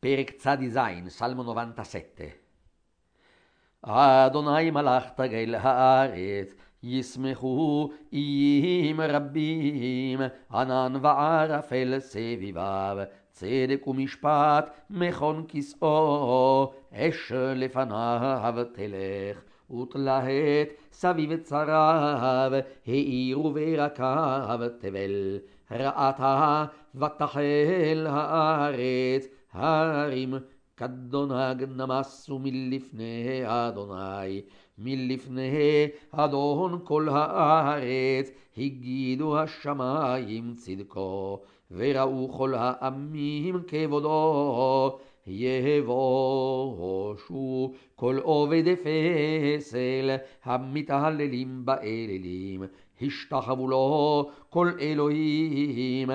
פרק צדי זין, סלמו 97. אדוני מלכת גל הארץ, ישמחו איים רבים, ענן וערפל סביביו, צדק ומשפט מכון כסאו, אש לפניו תלך. ותלהט סביב צריו, האירו ברקיו תבל. ראתה ותחל הארץ, הרים כדונג נמסו מלפני אדוני, מלפני אדון כל הארץ, הגידו השמיים צדקו, וראו כל העמים כבודו. יבושו כל עובד פסל, המתהללים באלילים, השתחוו לו כל אלוהים.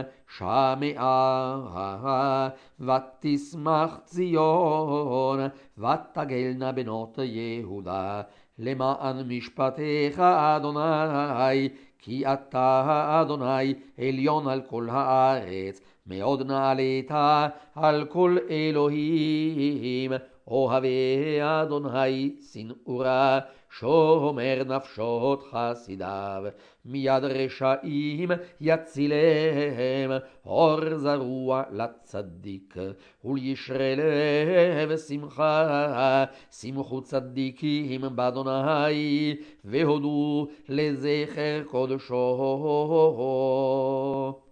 שמעה ותשמח ציון, ותגלנה בנות יהודה, למען משפטיך אדוני, כי אתה אדוני עליון על כל הארץ, מאוד נעלית על כל אלוהים. אוהבי אדוני שנאורה, שומר נפשות חסידיו. מיד רשעים יצילם, אור זרוע לצדיק, ולישרי לב שמחה. שמחו צדיקים באדוני, והודו לזכר קודשו.